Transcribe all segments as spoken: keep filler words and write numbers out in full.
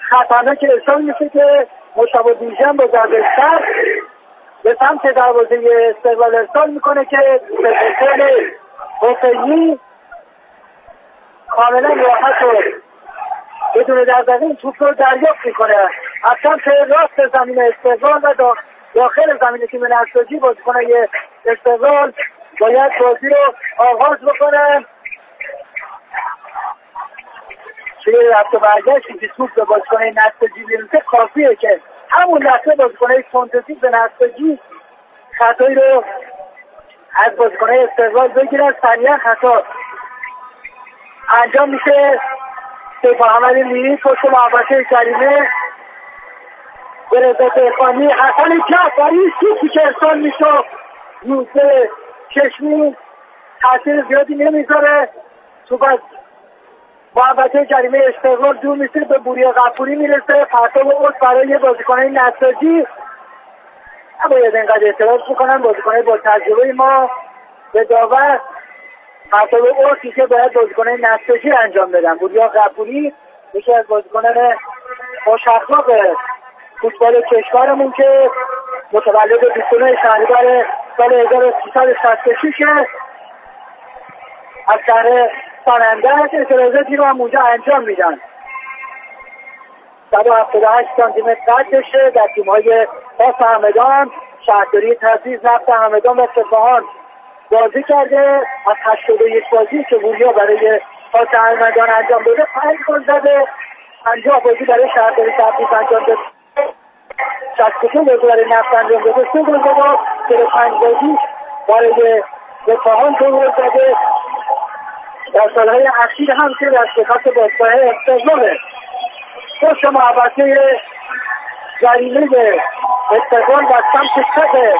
خطرناک ارسال میشه که مشتبه بیژن با ضربه سر به سمت دروازه استقلال ارسال میکنه که سپهر حسینی کاملا راحت و بدون دغدغه این توپ رو دریافت میکنه از سمت راست زمین استقلال و داخل زمین تیم نساجی. بازیکنان استقلال باید بازی رو آغاز بکنن. توی رفت و برگشتی که توپ به بازیکنان نساجی بیرونده کافیه که همون لحظه بازیکنان فانتزی به نساجی خطایی رو از بازیکنان استقلال بگیرن. سریعا خطا انجام میشه. سیف محمد میری پشت محبته جریمه به رضا دهقانی حسن جعفری توپی که ارسال میشه روزه چشمی تاثیر زیادی نمیذاره. توپ از محبته جریمه استقلال دور میشه به بوریا غفوری میرسه. پرتاب اوت برای بازیکنان نساجی. نباید اینقدر اعتراض بکنن بازیکنان با تجربه ما به داور. پرتاب اوتی که باید بازیکنان نساجی انجام بدن. بوریا غفوری یکی از بازیکنان خوش اخلاق فوتبال کشورمون که متولد بیست و نه شهریور سال هزار و سیصد و شصت و شش از شهر سنندج. اعتراضاتی رو هم اونجا انجام میدن. صد و هفتاد و هشت سانتی متر قدشه. در تیم‌های پاس همدان، شهرداری تبریز، نفت همدان و سپاهان بازی کرده. از هشتاد و یک بازی که بوریا برای پاس همدان انجام داده پنج گل زده. پنجاه بازی برای شهرداری تبریز انجام داده. شصت و دو بازی برای نفت انجام داده. سه گل زده. چهل و پنج بازی برای سپاهان دو گل زده. در سالهای اخیر هم که در شکست باشگاه استقلاله. پشت محبته جریمه استقلال و سمت چپ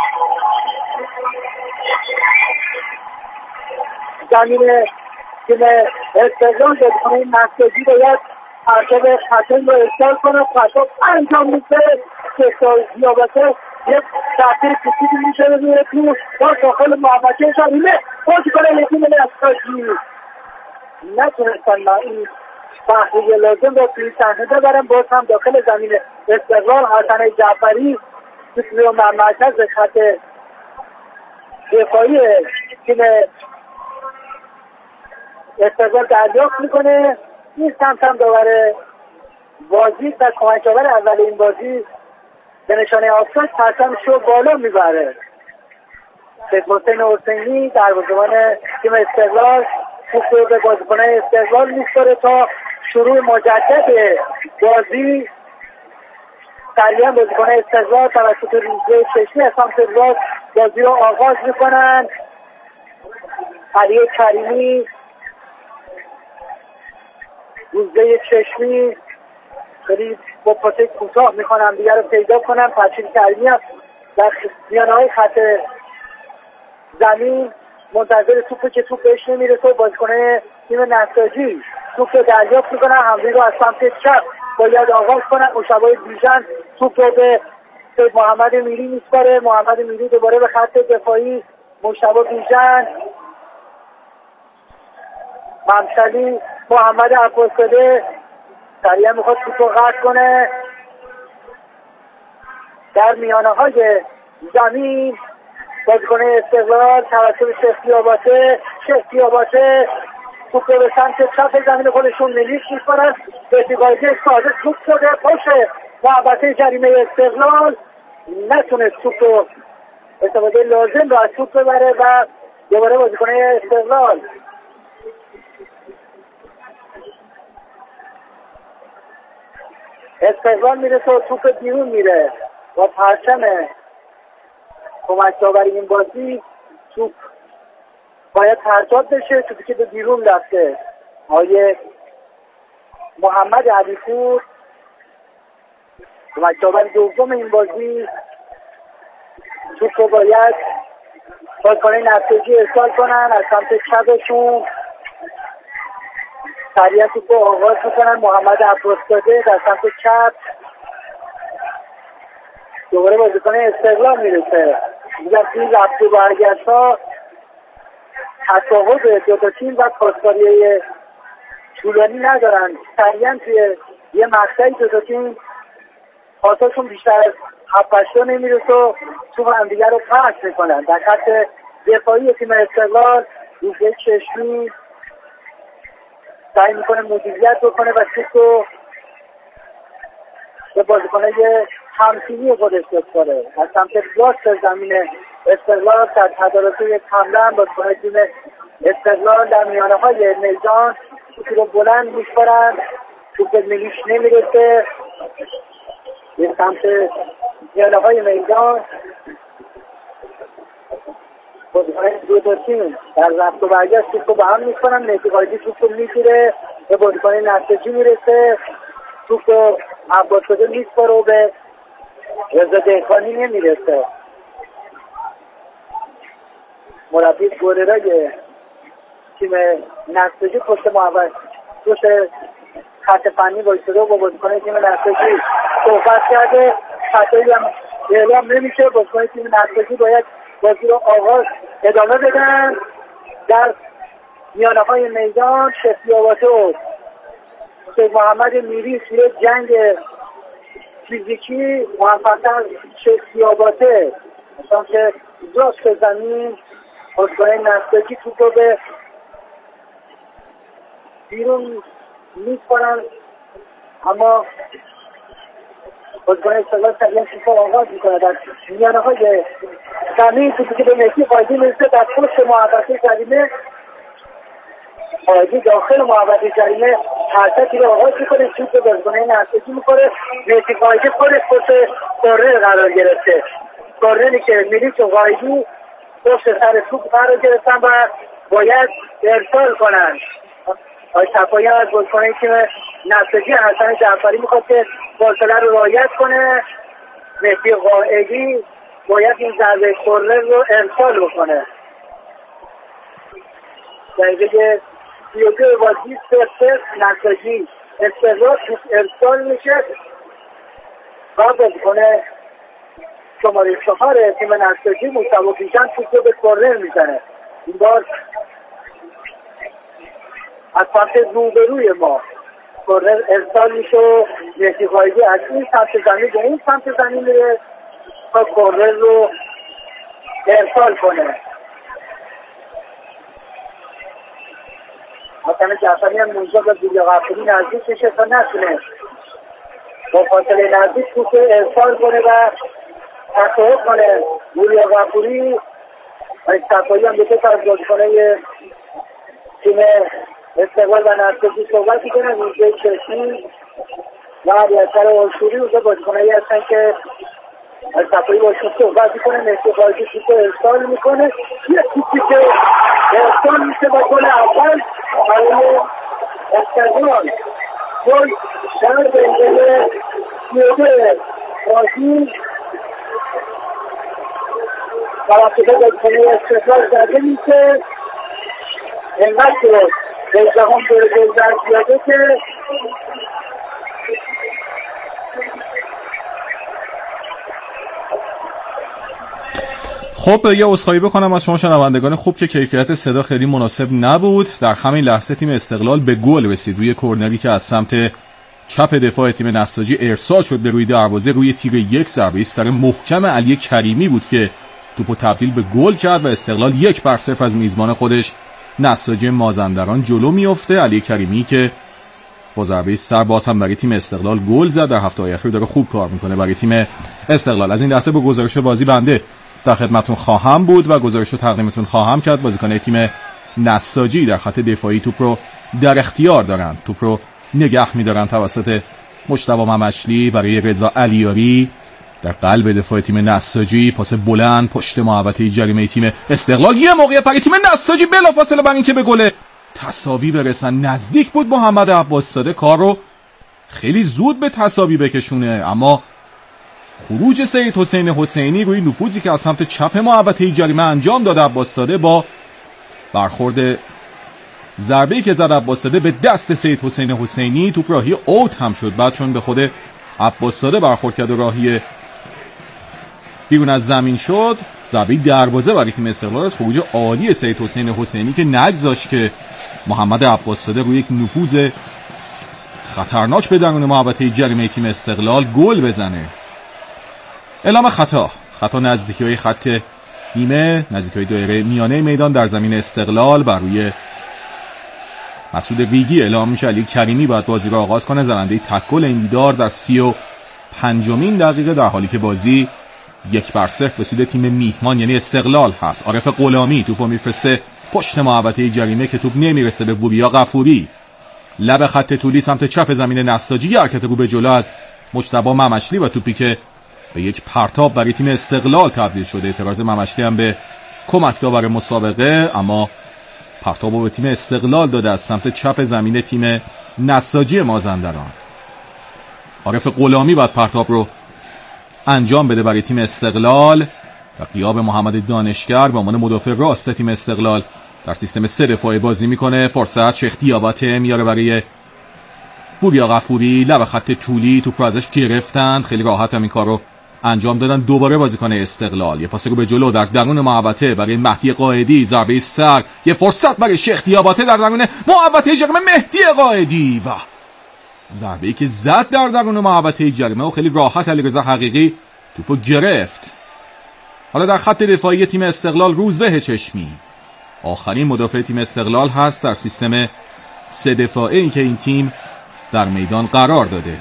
زمین تیم استقلال بازیکنان نساجی باید پرتاب خطایی رو ارسال کنه. پرتاب انجام میشه که زیابته یک تحصیل کسیدی میشه روی تو با داخل محبته جریمه بازیکنان تیم نساجی نتونستن با این بحثی لازم رو توی صحنه ببرن. باز هم داخل زمین استقلال حسن جعفری توی مرکز خط دفاعی تیم استقلال دریافت میکنه. این سمت هم داور بازی و کمک‌آور اول این بازی به نشانه آفساید پرچمش رو بالا میبره. سید حسین حسینی دروازه‌بان تیم استقلال توپ رو به بازیکنان استقلال می‌سپاره تا شروع مجدد بازی. سریعا بازیکنان استقلال توسط روزه چشمی از سمت راست بازی رو آغاز میکنن. علی کریمی، روزه چشمی خیلی با پاسه کوتاه میکنن دیگر رو پیدا کنن. پرچین کریمی هست در میانه‌های خط زمین منتظر توپه که توپ بهش نمیرسه و بازیکنان تیم نساجی توپ رو دریافت میکنن. حمله رو از سمت چپ باید آغاز کنن. مشتبه بیژن توپ رو به سید محمد میری میسپاره. محمد میری دوباره به خط دفاعی. مشتبه بیژن، ممشلی، محمد عباسزاده سریعا میخواد توپ رو قطع کنه. در میانه های زمین بازیکن استقلال توسط شفتی آباته شفتی آباته توپ رو به سمت چپ زمین خودشون میلیش میکنن. بهتیقایده ساده توپ شده پاشه محبته جریمه استقلال نتونست توپ رو استفاده لازم رو از توپ ببره و دوباره بازیکن استقلال استقلال میره و توپ بیرون میره با پرچم کمک داوری این بازی. توپ باید پرتاب بشه. توپی که به بیرون رفته آقای محمد علیپور کمک داوری دوم این بازی توپ رو باید بازیکنان نساجی ارسال کنن از سمت چپشون. سریعا توپ رو آغاز میکنن. محمد عباسزاده در سمت چپ دوباره بازیکن استقلال میرسه. دیگر توی رفت و برگشت ها تصاحب دو تا تیم و پاسکاری طولانی ندارن. سریعا توی یه مقطعی دو تا تیم پاساشون بیشتر از هفت هشت تا نمیرسه و تو هم دیگر رو پس میکنن. در خط دفاعی تیم استقلال روزه چشمی سعی میکنه مدیریت بکنه و توپ رو به بازیکنای همتیمی خودش بسپاره. از سمت راست زمین استقلال در تدارک یک حمله هم بازیکنای تیم استقلال در میانه های میدان توپی رو بلند میسپارن، توپ ملیش نمیرسه به سمت میانه های میدان. بازیکنای دو تا تیم در رفت و برگشت توپ رو به هم میسپارن. مهدی قائدی توپ رو میگیره به بازیکن نساجی میرسه، توپ رو عباس‌زاده میسپاره و به رضا دهقانی نمیرسه. مربی گوررای تیم نساجی پشت محور پشت خط فنی وایساده و با بازیکن تیم نساجی صحبت کرده. خطایی هم اعلام نمیشه. بازیکن تیم نساجی باید بازی رو آغاز ادامه بدن. در میانه های میدان شفیاباته و شیخ محمد میری توی جنگ فیزیکی موفق‌تر شفیاباته مثلا که راست زمین بازیکن نساجی توپ رو به بیرون می‌کنن، اما بازیکن استقلال سریعا توپ رو آغاز می‌کنه. در میانه های زمین توپی که به مهدی قائدی میرسه در پشت محوطه جریمه. قائدی داخل محوطه جریمه حرکتی رو آغاز می‌کنه، توپ رو بازیکن نساجی می‌کنه. مهدی قائدی خودش پشت کورنر قرار گرفته. کورنری که میلیچ و قائدی پشت سر توپ قرار گرفتن و باید ارسال کنن. آقای صفایی از بازیکن تیم نساجی حسن جعفری میخواد که فاصله رو رعایت کنه. مهدی قائدی باید این ضربه کورنر رو ارسال بکنه. دقیقه سی و دو بازی صفر نساجی استقلال توپ ارسال میشه و بازیکن شماره چهار تیم نساجی مصطفی پیشان توپ رو به کورنر میزنه. این بار از سمت روبروی ما کورنر ارسال میشه و مهدی قائدی از این سمت زمین به این سمت زمین میره تا کورنر رو ارسال کنه. حسن جعفری هم موجود به بوریا غفوری نزدیک میشه تا نتونه با فاصله نزدیک توپ ارسال کنه و تصاحب کنه. بوریا غفوری و صفایی هم دوتا طرف بازیکنای تیم استقلال و نساجی صحبت میکنه. روزه چشمی و علیاصغر آشوری روزه بازیکنایی هستن که از صفایی باشون صحبت میکنه. مهدی قائدی توپ ارسال میکنه، یه توپی که ارسال میشه با گل اول برای استقلال. گل در دقیقه سی و دو بازی توسط بازیکنای استقلال زده میشه. اینقدر که به جهان داره گل در زیاده که خب یه عذرخواهی بکنم از شما شنوندگان خوب که کیفیت صدا خیلی مناسب نبود. در همین لحظه تیم استقلال به گل رسید روی کورنری که از سمت چپ دفاع تیم نساجی ارسال شد به روی دروازه. روی تیر یک ضربه سر محکم علی کریمی بود که توپو تبدیل به گل کرد و استقلال یک بر صفر از میزبان خودش نساجی مازندران جلو میفته. علی کریمی که با ضربه سر باز هم برای تیم استقلال گل زد، در هفته اخیر داره خوب کار میکنه برای تیم استقلال. از این لحظه با گزارش بازی بنده در خدمتتون خواهم بود و گزارش رو تقدیمتون خواهم کرد. بازیکن تیم نساجی در خط دفاعی توپ رو در اختیار دارن، توپ رو نگه می‌دارن توسط مجتبی ممشلی برای رضا علیاری در قلب دفاع تیم نساجی. پاس بلند پشت محوطه جریمه تیم استقلال، یه موقعیت برای تیم نساجی بلافاصله برای اینکه به گل تساوی برسن. نزدیک بود محمد عباس‌زاده کار رو خیلی زود به تساوی بکشونه، اما خروج سید حسین حسینی روی نفوذی که از سمت چپ محوطه جریمه انجام داد عباس‌زاده با برخورد ضربه‌ای که زد عباس‌زاده به دست سید حسین حسینی، توپ راهی اوت هم شد. بعد چون به خود عباس‌زاده برخورد کرد و راهی بیرون از زمین شد، ضربه دروازه برای تیم استقلال از خروج عالی سید حسین حسینی که نگذاشت که محمد عباس‌زاده روی یک نفوذ خطرناک به درون محوطه جریمه تیم استقلال گل بزنه. اعلام خطا خطا نزدیکی خط نیمه، نزدیکی دایره میانه میدان در زمین استقلال بر روی مسعود ریگی اعلام میشه. علی کریمی باید بازی را آغاز کنه، زننده تک گل این دیدار در سی و پنجمین دقیقه، در حالی که بازی یک بر صفر به سود تیم میهمان یعنی استقلال هست. عارف غلامی توپو میفرسته پشت محوطه جریمه که توپ نمیرسه به وریا غفوری. لب خط طولی سمت چپ زمین نساجی، یه حرکت رو به جلو از مجتبی ممشلی و توپی که به یک پرتاب برای تیم استقلال تبدیل شده. اعتراض ممشلی هم به کمک‌ها برای مسابقه، اما پرتابو به تیم استقلال داده از سمت چپ زمین تیم نساجی مازندران. عارف غلامی بعد پرتاب رو انجام بده برای تیم استقلال. در غیاب محمد دانشگر به عنوان مدافع راست تیم استقلال در سیستم سه دفاعی بازی میکنه. فرصت شیخ دیاباته میاره برای وریا غفوری، لب خط طولی توپ رو ازش گرفتند، خیلی راحت هم این کار رو انجام دادن. دوباره بازیکن استقلال یه پاس رو به جلو در درون محوطه برای مهدی قائدی، ضربه سر، یه فرصت برای شیخ دیاباته در درون محوطه جریمه، مهدی قائدی و ضربه‌ای که زد در درون محوطه جریمه و خیلی راحت علیرضا حقیقی توپو گرفت. حالا در خط دفاعی تیم استقلال روزبه چشمی آخرین مدافع تیم استقلال هست در سیستم سه دفاعی که این تیم در میدان قرار داده.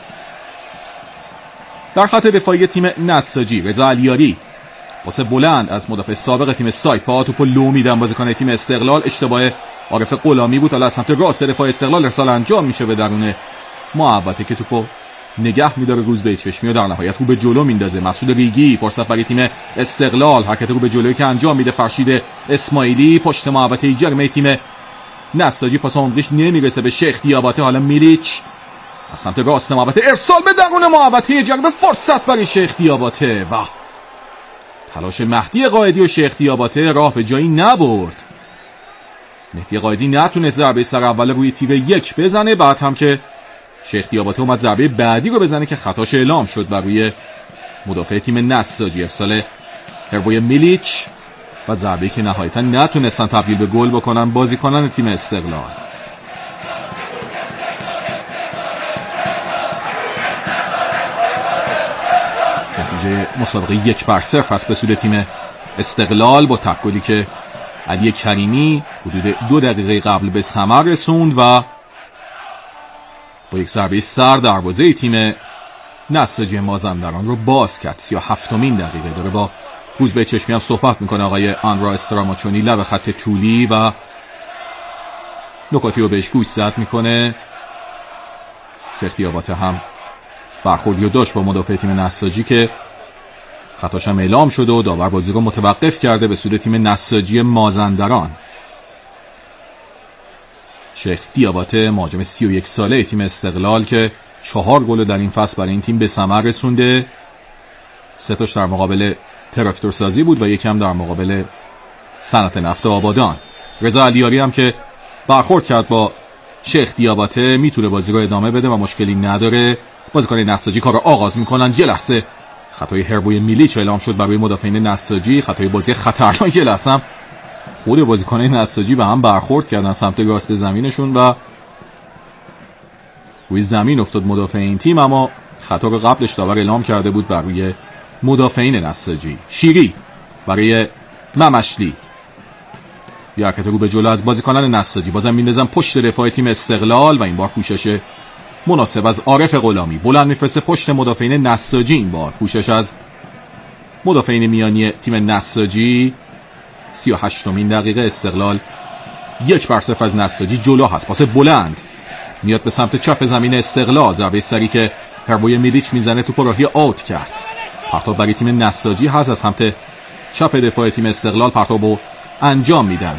در خط دفاعی تیم نساجی رضا علیاری پاس بلند از مدافع سابق تیم سایپا، توپو لو میدن بازیکن تیم استقلال. اشتباه عارف غلامی بود. حالا از سمت راست دفاع استقلال ارسال انجام میشه به درون محوطه که توپو نگه میداره روزبه چشمی و در نهایت رو به جلو میندازه. مسعود ریگی فرصت برای تیم استقلال، حرکت رو به جلوی که انجام میده فرشید اسماعیلی پشت محوطه جریمه تیم نساجی، پاس عمقیش نمیرسه به شیخ دیاباته. حالا میلیچ از سمت راست محوطه ارسال به درون محوطه جریمه، فرصت برای شیخ دیاباته و تلاش مهدی قائدی و شیخ دیاباته راه به جایی نبرد. مهدی قائدی نتونست ضربه سر اول روی تیر یک بزنه، بعد هم که شیخ دیاباته اومد ضربه بعدی رو بزنه که خطاش اعلام شد بر روی مدافع تیم نساجی، ارسال هروی میلیچ و ضربه‌ای که نهایتا نتونستن تبدیل به گل بکنن بازیکنان تیم استقلال. نتیجه مسابقه یک بر صفر است به سود تیم استقلال با تک گلی که علی کریمی حدود دو دقیقه قبل به ثمر رسوند و با یک ضربه سر دروازه تیم نساجی مازندران رو باز کرد. سی و هفتمین دقیقه داره با روزبه چشمی هم صحبت میکنه آقای آنرا استراماچونی، لب خط طولی و نکاتی رو بهش گوش زد میکنه. شیخ دیاباته هم برخوردی رو داشت با مدافع تیم نساجی که خطاش هم اعلام شده و داور بازی رو متوقف کرده به سود تیم نساجی مازندران. شیخ دیاباته مهاجم سی و یک ساله تیم استقلال که چهار گل در این فصل برای این تیم به ثمر رسونده، سه تاش در مقابل تراکتور سازی بود و یکم در مقابل صنعت نفت آبادان. رضا علیاری هم که برخورد کرد با شیخ دیاباته میتونه بازی رو ادامه بده و مشکلی نداره. بازیکن نساجی کار رو آغاز میکنن. یه لحظه خطای هروی میلیچ اعلام شد برای مدافعین نساجی، خطای بازی خطرناک. یه لحظه هم خود بازیکن نساجی به هم برخورد کردن سمت راست زمینشون و روی زمین افتاد مدافع این تیم، اما خطا رو قبلش داور اعلام کرده بود بر روی مدافعین نساجی. شیری برای ممشلی، یه حرکت رو به جلو از بازیکنان نساجی، بازم میندازن پشت دفاع تیم استقلال و این بار کوشش مناسب از عارف غلامی، بلند میفرسته پشت مدافعین نساجی. این بار کوشش از مدافعین میانی تیم نساجی. سی و هشتمین دقیقه استقلال یک بر صفر از نساجی جلو هست. پاس بلند میاد به سمت چپ زمین استقلال، ضربه سری که هروی میلیچ میزنه توپ راهی آوت کرد. پرتاب برای تیم نساجی هست، از سمت چپ دفاع تیم استقلال پرتابو انجام میدند.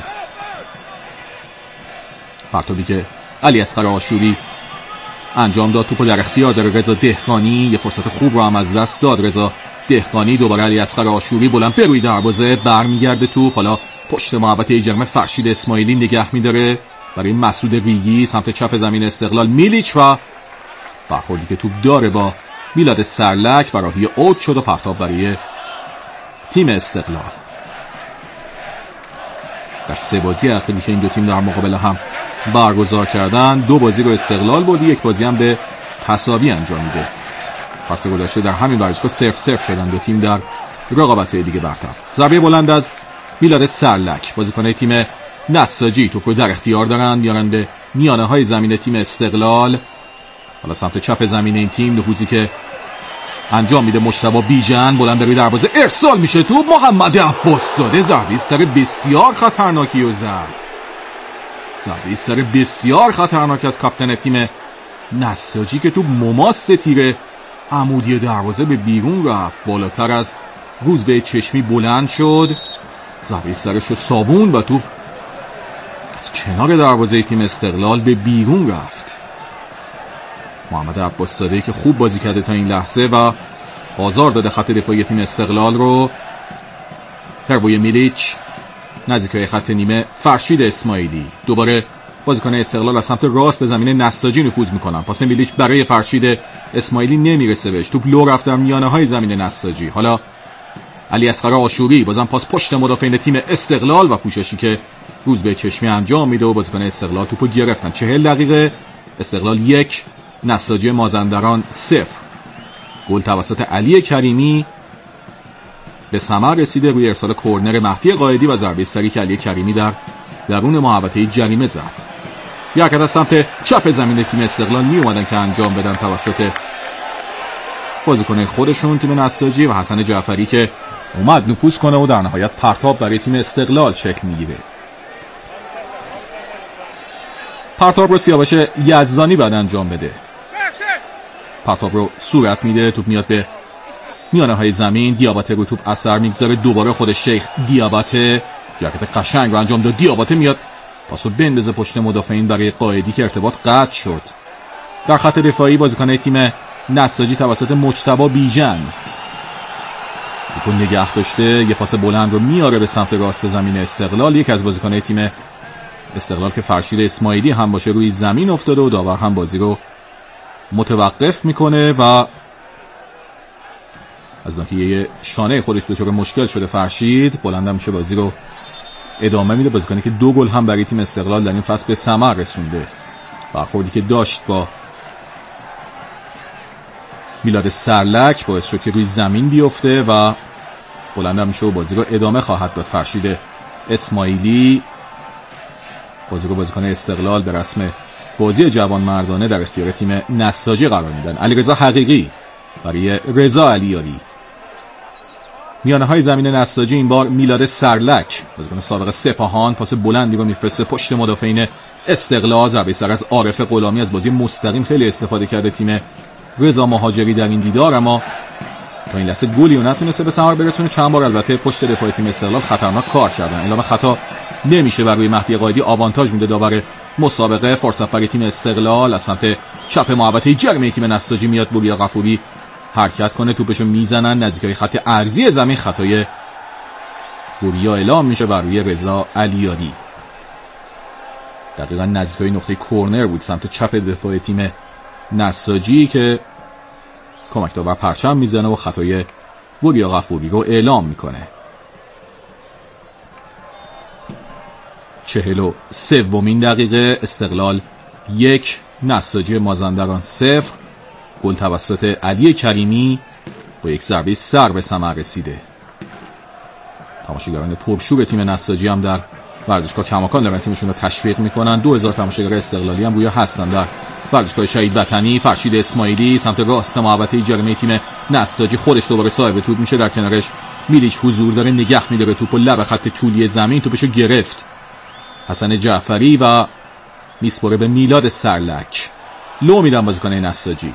پرتابی که علی اصغر آشوری انجام داد، توپو در اختیار داره رضا دهقانی، یه فرصت خوب رو هم از دست داد رضا دهقانی. دوباره علی اصغر آشوری بلند به روی دروازه برمیگرده توپ، حالا پشت محوطه جریمه فرشید اسماعیلی نگه میداره برای مسعود ریگی سمت چپ زمین استقلال. میلیچ و برخوردی که توپ داره با میلاد سرلک و راهی اوت شد و پرتاب برای تیم استقلال. در سه بازی اخیری که این دو تیم در مقابل هم برگزار کردن. دو بازی رو استقلال برد، یک بازی هم به تساوی انجامیده. فصل گذشته در همین ورزشگاه صرف صرف شدن دو تیم در رقابت‌های دیگه برتر. ضربه بلند از میلاد سرلک، بازیکن تیم نساجی، توپ رو در اختیار دارن، میارن به میانه‌های زمین تیم استقلال. حالا سمت چپ زمین این تیم نفوذی که انجام میده مجتبی بیژن، بلند به روی دروازه ارسال میشه تو محمد عباس‌زاده، ضربه سر بسیار خطرناکی رو زد. ضربه سر بسیار خطرناک از کاپیتان تیم نساجی که تو مماس تیر عمودی دروازه به بیرون رفت، بالاتر از روزبه چشمی بلند شد، ضربه سرش رو سابون و تو از کنار دروازه تیم استقلال به بیرون رفت. محمد عباس‌زاده که خوب بازی کرده تا این لحظه و آزار داده خط دفاعی تیم استقلال رو. هروی میلیچ نزدیکای خط نیمه، فرشید اسماعیلی، دوباره بازیکن استقلال از سمت راست زمین نساجی نفوذ میکنن. پاس میلیچ برای فرشید اسماعیلی نمیرسه بهش، توپ لو رفت در میانه های زمین نساجی. حالا علی اصغر آشوری بازم پاس پشت مدافعین تیم استقلال و پوششی که روزبه چشمی انجام میده و بازیکن استقلال توپو گرفتن. چهل دقیقه استقلال یک، نساجی مازندران صفر. گل توسط علی کریمی به ثمر رسیده روی ارسال کورنر مهدی قائدی و ضربه سری که علی کریمی در درون محوطه جریمه زد. یک حرکت از سمت چپ زمین تیم استقلال می اومدن که انجام بدن توسط بازیکن خودشون تیم نساجی و حسن جعفری که اومد نفوذ کنه و در نهایت پرتاب برای تیم استقلال شکل میگیره. پرتاب رو سیاوش یزدانی بعد انجام بده. پرتاب رو صورت میده، توپ میاد به میانه های زمین، دیاباته رو توپ اثر میگذاره، دوباره خود شیخ دیاباته حرکت قشنگ رو انجام داد. دیاباته میاد پاسو بندازه پشت مدافعین برای قائدی که ارتباط قطع شد. در خط دفاعی بازیکن تیم نساجی توسط مجتبی بیژن توپو نگه داشته، یه پاس بلند رو میاره به سمت راست زمین استقلال. یک از بازیکن‌های تیم استقلال که فرشید اسماعیلی هم باشه روی زمین افتاده و داور هم بازی رو متوقف میکنه و از ناحیه شانه خودش دچار مشکل شده فرشید، بلند میشه بازی رو ادامه میده. بازیکنی که دو گل هم برای تیم استقلال در این فصل به ثمر رسونده. برخوردی که داشت با میلاد سرلک باعث شد که روی زمین بیفته و بلند میشه و بازی رو ادامه خواهد داد. فرشید اسماعیلی بازی رو بازیکن استقلال به رسم بازی جوان مردانه در اختیار تیم نساجی قرار میدن. علیرضا حقیقی برای رضا علیاری. میانه های زمین نساجی این بار میلاد سرلک بازیکن سابق سپاهان پاس بلندی رو میفرسته پشت مدافعین استقلال. ضربه سر از عارف غلامی، از بازی مستقیم خیلی استفاده کرده تیم رضا مهاجری در این دیدار، اما تا این لحظه گلی رو نتونسته به ثمر برسونه. چند بار البته پشت دفاع تیم استقلال خطرناک کار کردن. اعلام خطا نمیشه و روی مهدی قائدی آوانتاژ میده داور مسابقه. فرصت برای تیم استقلال از سمت چپ محوطه جریمه تیم نساجی میاد. وریا غفوری حرکت کنه، توپشو میزنن نزدیکای خط ارضی زمین. خطای وریا اعلام میشه بر روی رضا علیاری. دقیقاً نزدیکای نقطه کورنر بود سمت چپ دفاع تیم نساجی که کمک داور پرچم میزنه و خطای وریا غفوری رو اعلام میکنه. چهل و سومین دقیقه استقلال یک، نساجی مازندران صفر. گل توسط علی کریمی با یک ضربه سر به ثمر رسیده. تماشاگران پرشور تیم نساجی هم در ورزشگاه کماکان دارن تیمشون رو تشویق میکنن. دو هزار تماشاگر استقلالی هم روی هستن در ورزشگاه شهید وطنی. فرشید اسماعیلی سمت راست محوطه جریمه تیم نساجی، خودش دوباره صاحب توپ میشه، در کنارش میلیچ حضور داره، نگه میداره توپ و لب خط طولی زمین توپشو گرفت حسن جعفری و میسپره به میلاد سرلک. لو میدن بازیکن نساجی.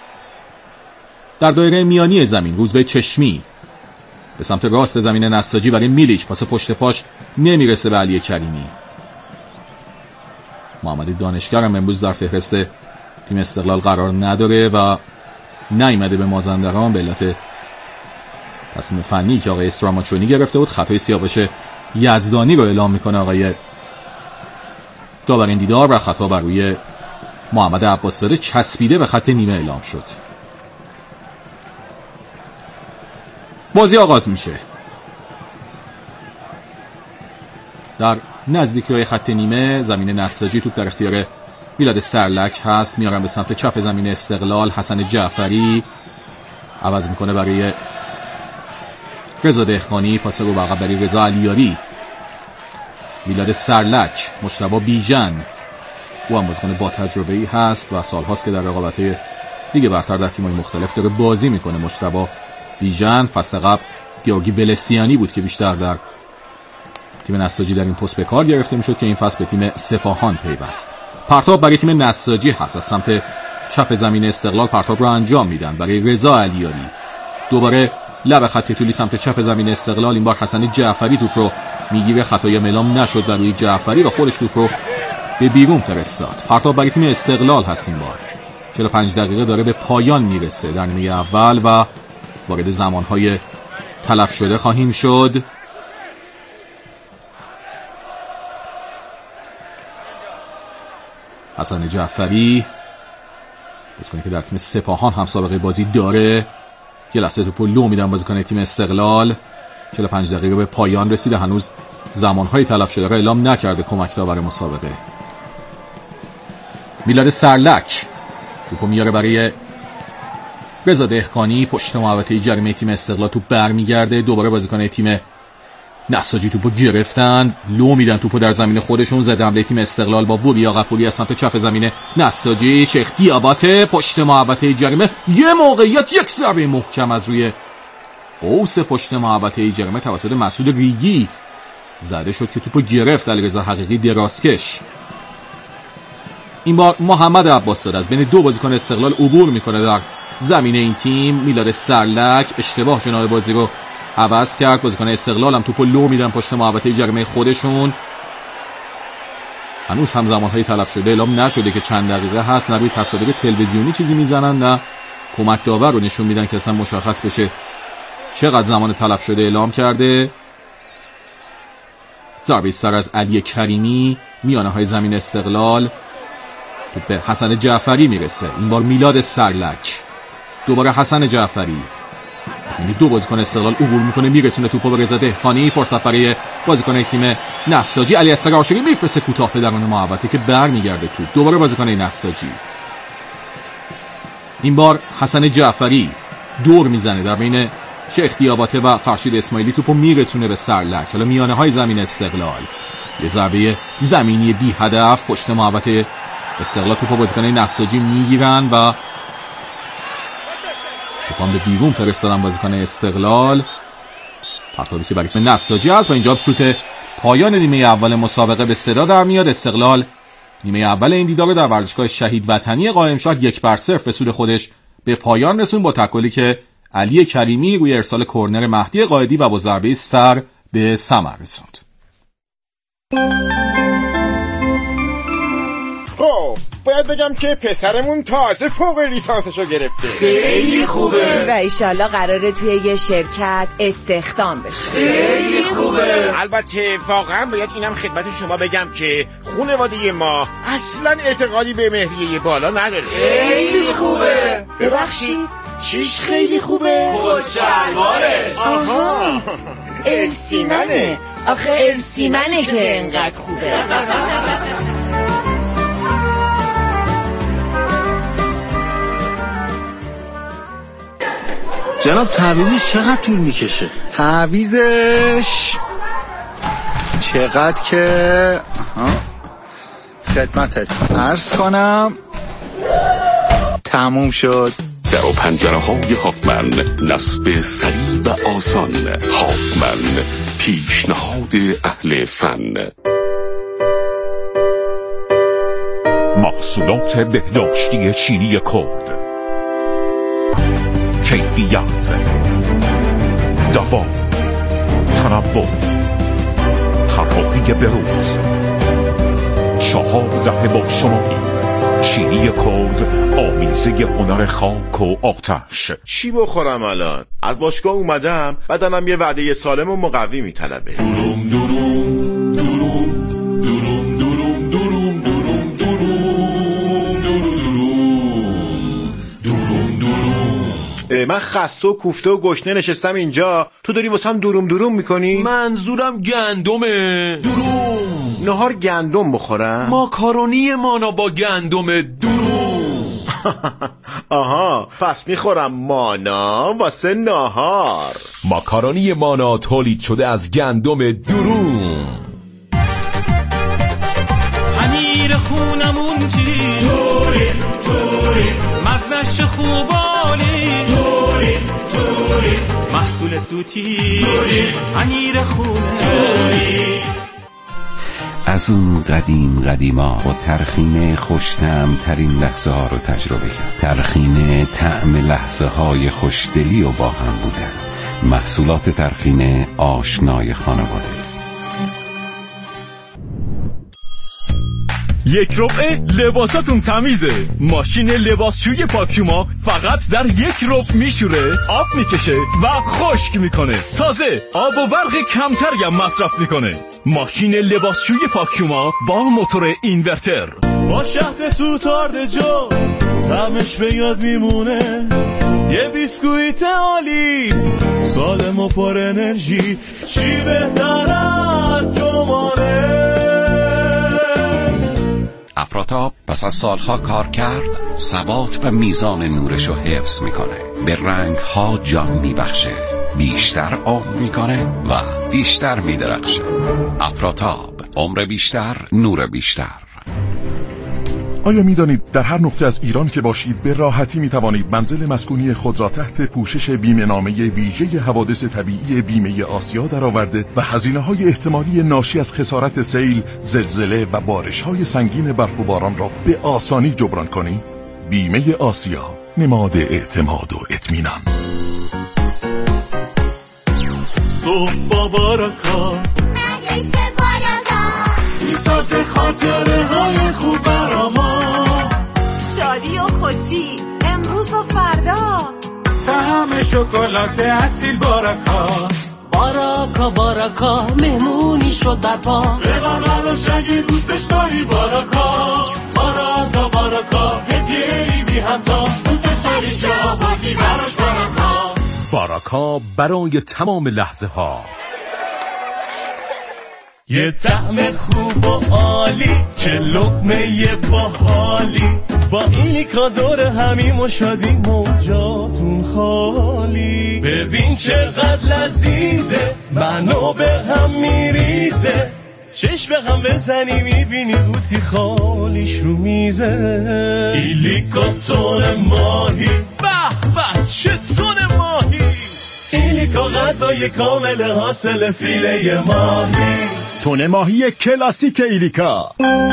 در دایره میانی زمین روزبه چشمی به سمت راست زمین نساجی برای میلیچ، پاس پشت پاش نمیرسه به علی کریمی. محمد دانشگر هم امروز در فهرست تیم استقلال قرار نداره و نیامده به مازندران به علت تصمیم فنی که آقای استراماچونی گرفته بود. خطای سیاوش یزدانی رو اعلام میکنه آقای داور این دیدار و خطا بر روی محمد عباس‌زاده چسبیده به خط نیمه اعلام شد. بازی آغاز میشه. در نزدیکی خط نیمه زمین نساجی توپ در اختیار میلاد سرلک هست، میارن به سمت چپ زمین استقلال. حسن جعفری عوض میکنه برای رضا دهقانی، پاس رو عقب برای رضا علیاری. میلاد سرلک، مجتبی بیژن، او هم بازیکن با تجربه‌ای هست و سال‌هاست که در رقابت‌های لیگ برتر در تیم‌های مختلف داره بازی میکنه. مجتبی بیژن فصل قبل گیورگی ولسیانی بود که بیشتر در تیم نساجی در این پست به کار گرفته میشد که این فصل به تیم سپاهان پیوست. پرتاب برای تیم نساجی هست، از سمت چپ زمین استقلال پرتاب رو انجام میدن برای رضا علیاری. دوباره لب خط طولی سمت چپ زمین استقلال، این بار حسن جعفری توپ رو میگیره، خطای اعلام نشد بر روی جعفری و خودش توپ رو به بیرون فرستاد. پرتاب برای تیم استقلال هست، این بار چهل و پنج دقیقه داره به پایان میرسه در نیمه اول و وارد زمانهای تلف شده خواهیم شد. حسن جعفری بازیکنی که در تیم سپاهان هم سابقه بازی داره، یه لحظه توپو لو میدن بازیکن تیم استقلال. چهل و پنج دقیقه به پایان رسیده، هنوز زمانهای تلف شده را اعلام نکرده کمک داور مسابقه. میلاد سرلک توپو میاره برای رضا دهقانی، پشت محوطه جریمه تیم استقلال توپ برمیگرده. دوباره بازیکن تیم نساجی توپو گرفتن، لو میدن توپو در زمین خودشون. زده حمله تیم استقلال با وریا غفوری از سمت چپ زمین نساجی. شیخ دیاباته پشت محوطه جریمه، یه موقعیت، یک ضربه محکم از روی قوس پشت محوطه جریمه توسط مسعود ریگی زده شد که توپو گرفت علیرضا حقیقی درازکش. این بار محمد عباس داد از بین دو بازیکن استقلال عبور میکنه در زمین این تیم. میلاد سرلک اشتباه جناح بازی رو عوض کرد، بازیکن استقلال هم توپو لو میدن پشت محوطه جریمه خودشون. هنوز هم زمانهای تلف شده اعلام نشده که چند دقیقه هست، نه روی تصادف تلویزیونی چیزی میزنن نه کمک داور رو نشون میدن که اصلا مشخص بشه چقدر زمان تلف شده اعلام کرده. ضربه سر از علی کریمی میانه های زمین استقلال، توپ به حسن جعفری میرسه. این بار میلاد سرلک، دوباره حسن جعفری، یعنی دو بازیکن استقلال عبور میکنه، میرسونه توپو به رضا دهقانی. فرصت برای بازیکن تیم نساجی، علی اصغر عاشقی میفرسته کوتاه به درون محوطه که برمیگرده توپ. دوباره بازیکن نساجی، این بار حسن جعفری دور میزنه در بین شیخ دیاباته و فرشید اسماعیلی، توپو میرسونه به سرلک. حالا میانه های زمین استقلال، یه ضربه زمینی بی هدف پشت محوطه استقلال، توپو بازیکن نساجی میگیرن و توپان به بیرون فرستادن بازیکن استقلال. پرتابی که برای نساجی هست و اینجا سوت پایان نیمه اول مسابقه به صدا در میاد. استقلال نیمه اول این دیدار رو در ورزشگاه شهید وطنی قائمشهر یک بر صفر به سود خودش به پایان رسون با تکلی که علی کریمی روی ارسال کرنر مهدی قائدی و با ضربه سر به ثمر رسوند. خب باید بگم که پسرمون تازه فوق لیسانسشو گرفته، خیلی خوبه و ایشالله قراره توی یه شرکت استخدام بشه. خیلی خوبه. البته واقعا باید اینم خدمت شما بگم که خانواده ما اصلا اعتقادی به مهریه بالا نداره. خیلی خوبه. ببخشید چیش خیلی خوبه؟ خود شلوارش. آها السیمنه. آخه السیمنه که انقدر خوبه. جناب تعویزش چقدر طول میکشه؟ تعویزش چقدر که آها. خدمتت عرض کنم تموم شد. در و پنجره های هافمن، نصب سریع و آسان. هافمن، پیشنهاد اهل فن. محصولات بهداشتی چینی کرد، کیفیت، دوا، تنوع، طراحی بروز. چهار دهه با شماییم. چینی کرد، آمیزه هنر خاک و آتش. چی بخورم الان؟ از باشگاه اومدم، بدنم یه وعده سالم و مقوی میطلبه. دوروم دوروم دوروم دوروم دوروم دوروم دوروم دوروم دوروم دوروم دوروم من خسته و کوفته و گشنه نشستم اینجا، تو داری واسم دوروم دوروم میکنی؟ منظورم گندمه. دوروم. نهار گندم بخورم؟ ماکارونی مانا با گندم دوروم. آها، پس میخورم مانا واسه نهار. ماکارونی مانا تولید شده از گندم دوروم. پنیر خونمون چی؟ توریست توریست. مزنش خوبالی توریست توریست. محصول سوتی توریست. پنیر خونه توریست. از اون قدیم قدیما با ترخیم خوش‌طعم ترین لحظه ها رو تجربه کرد. ترخیم طعم لحظه های خوشدلی و با هم بودن. محصولات ترخیم آشنای خانواده. یک ربع لباساتون تمیزه. ماشین لباسشوی پاکشوما فقط در یک ربع میشوره، آب میکشه و خشک میکنه. تازه آب و برق کمتری هم مصرف میکنه. ماشین لباسشوی پاکشوما با موتور اینورتر. با شهد تو تارد جو طعمش به یاد میمونه. یه بیسکویت عالی سالم و پر انرژی، چی بهتر از جمانه. افراتاب پس از سالها کار کرد ثبات و میزان نورش رو حفظ میکنه. به رنگ ها جان میبخشه، بیشتر عمر میکنه و بیشتر میدرخشه. افراتاب، عمر بیشتر، نور بیشتر. آیا می دانید در هر نقطه از ایران که باشید به راحتی می توانید منزل مسکونی خود را تحت پوشش بیمه نامه ویژه حوادث طبیعی بیمه آسیا درآورده و هزینه های احتمالی ناشی از خسارت سیل، زلزله و بارش های سنگین برف و باران را به آسانی جبران کنید؟ بیمه آسیا، نماد اعتماد و اطمینان. صبح با بارکا میساز خاطره های خوب برا ما. شادی و خوشی امروز و فردا. طعم شکلات اصیل باراکا. باراکا باراکا مهمونی شد برپا. بقیقا روشنگی دوستش داری باراکا. باراکا باراکا هدیه‌ای بی همتا. دوستش داری که آبادی براش باراکا. باراکا برای تمام لحظه ها. یه طعم خوب و عالی، چه لقمه باحالی. با ایلیکا دور همیم و شادیم و جاتون خالی. ببین چقدر لذیذه، منو به هم میریزه. چشم به هم بزنی میبینی قوطی خالیش رو میزه. ایلیکا تون ماهی، به به چه تون ماهی. ایلیکا غذای کامل حاصل فیله ماهی. تون ماهی کلاسیک ایلیکا.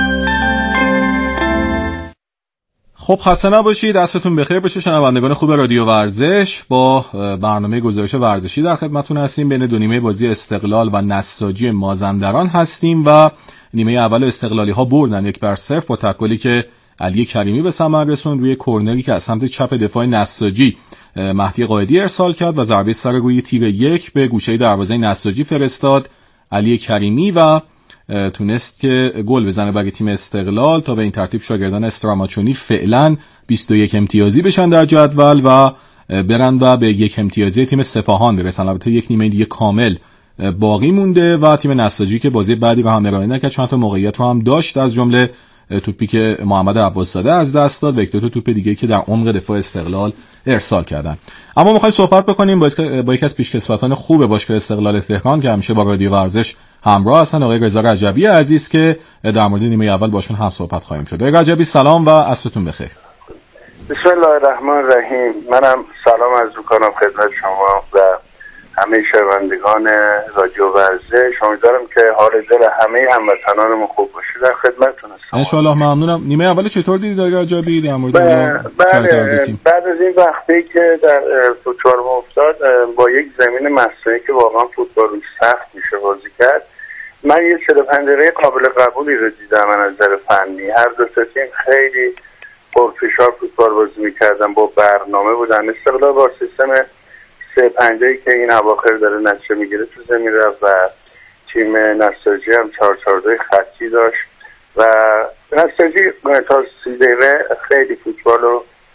خب خسته نباشید، دستتون بخیر باشه شنوندگان خوب رادیو ورزش. با برنامه گزارش ورزشی در خدمتتون هستیم. بین دو نیمه بازی استقلال و نساجی مازندران هستیم و نیمه اول استقلالی ها بردن یک بر صفر با تکلی که علی کریمی به ثمر رسوند روی کرنری که از سمت چپ دفاع نساجی مهدی قائدی ارسال کرد و ضربه سر روی تیر یک به گوشه دروازه نساجی فرستاد علی کریمی و تونست که گل بزنه برای تیم استقلال تا به این ترتیب شاگردان استراماچونی فعلا بیست و یک امتیازی بشن در جدول و برن و به یک امتیازی تیم سپاهان برسن. البته یک نیمه دیگه کامل باقی مونده و تیم نساجی که بازی بعدی رو هم ارائه نکرد چند تا موقعیت رو هم داشت، از جمله توپی که محمد عباس‌زاده از دست داد و یک دو توپ دیگه که در عمق دفاع استقلال ارسال کردن. اما می‌خوایم صحبت بکنیم با یک از پیشکسوتان خوب باشگاه استقلال تهران که همیشه با رادیو ورزش همراه هستن، آقای رضا رجبی عزیز که در مورد نیمه اول باشون هم صحبت خواهیم شد. آقای رجبی سلام و عصرتون بخیر. بسم الله الرحمن الرحیم. منم سلام عرض می‌کنم خدمت شما و همه شنوندگان رادیو ورزش. امیدوارم که حال دل همه هموطنانمون خوب باشه. در خدمتتون هستم. ان شاء الله. ممنونم. نیمه اول چطور دیدید آقای رجبی در مورد بله بعد از این وقتی که در فوتبال افتاد با یک زمین مصنوعی که واقعا فوتبال روش سخت میشه بازی کرد، من یه چهل و پنج دقیقه قابل قبولی رو دیدم از نظر فنی. هر دو تا تیم خیلی پرفشار فوتبال بازی میکردن، با برنامه بودن. استقلال با سیستم سه پنجه‌ای که این اواخر داره نتیجه میگیره تو زمین رفت و تیم نساجی هم چهار چهار دو خطی داشت و نساجی تا سی دقیقه خیلی فوتبال رو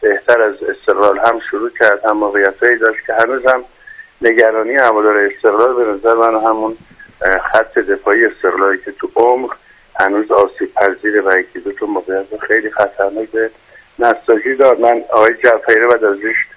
بهتر از استقلال هم شروع کرد، هم موقعیتایی داشت که هنوز هم نگرانی هوادار استقلال به نظر من همون خط دفاعی استقلالی که تو عمق هنوز آسیب پذیره و یکی دو تا موقعیت خیلی خطرناک به نساجی داد. من آقای جعفری بعد ازش